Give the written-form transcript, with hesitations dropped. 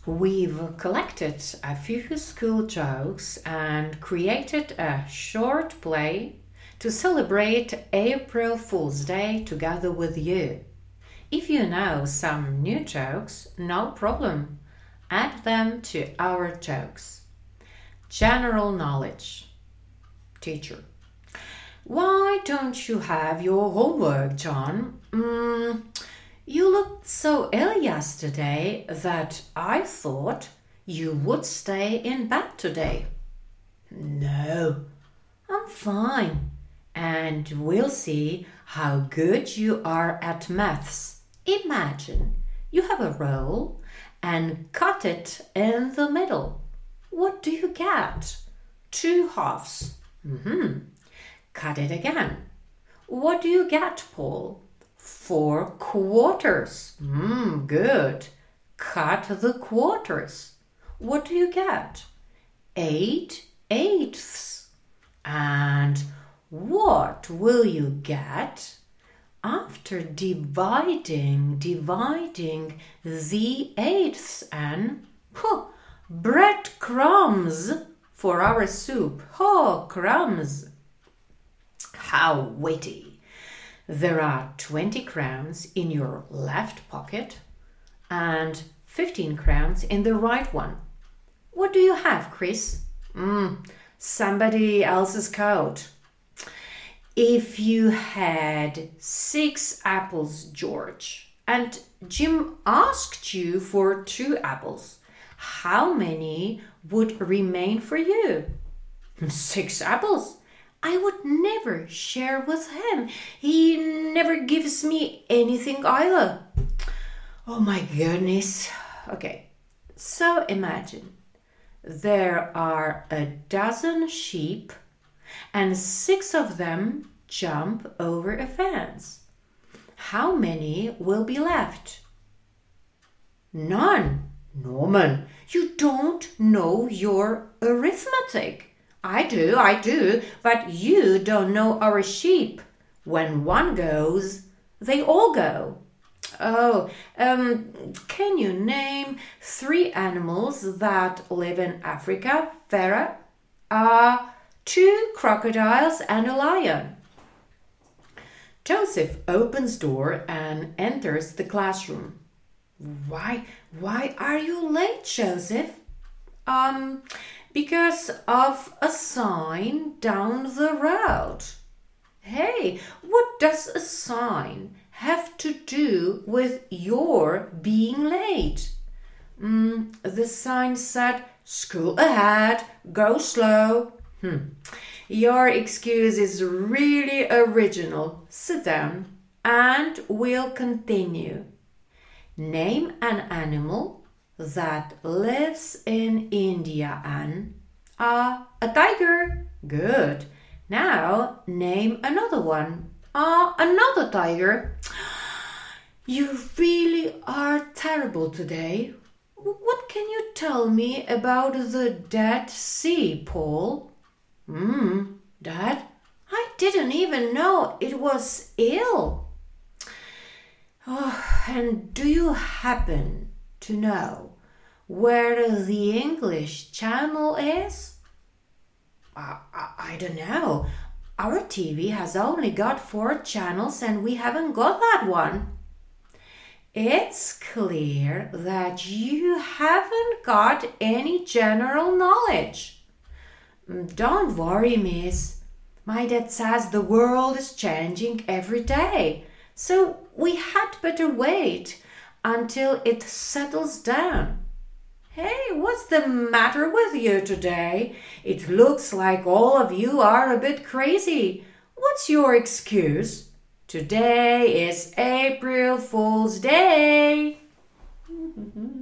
We've collected a few school jokes and created a short play to celebrate April Fool's Day together with you. If you know some new jokes, no problem. Add them to our jokes. General knowledge. Teacher. Why don't you have your homework, John? You looked so ill yesterday that I thought you would stay in bed today. No, I'm fine. And we'll see how good you are at maths. Imagine you have a roll and cut it in the middle. What do you get? 2 halves. Cut it again. What do you get, Paul? 4 quarters. Good. Cut the quarters. What do you get? 8 eighths. And what will you get after dividing the eighths and breadcrumbs for our soup? Crumbs. How witty. There are 20 crowns in your left pocket and 15 crowns in the right one. What do you have, Chris? Somebody else's coat. If you had 6 apples, George, and Jim asked you for 2 apples, how many would remain for you? 6 apples. I would never share with him. He never gives me anything either. Oh my goodness. Okay, so imagine there are a dozen sheep and 6 of them jump over a fence. How many will be left? None. Norman, you don't know your arithmetic. I do, but you don't know our sheep. When one goes, they all go. Can you name 3 animals that live in Africa, Vera? 2 crocodiles and a lion. Joseph opens door and enters the classroom. Why are you late, Joseph? Because of a sign down the road. Hey, what does a sign have to do with your being late? The sign said, school ahead, go slow. Your excuse is really original. Sit down and we'll continue. Name an animal that lives in India, Anne. A tiger. Good. Now name another one. Another tiger. You really are terrible today. What can you tell me about the Dead Sea, Paul? Dad, I didn't even know it was ill. And do you happen to know where the English Channel is? I don't know. Our TV has only got 4 channels and we haven't got that one. It's clear that you haven't got any general knowledge. Don't worry, miss. My dad says the world is changing every day, so we had better wait until it settles down. Hey, what's the matter with you today? It looks like all of you are a bit crazy. What's your excuse? Today is April Fool's Day.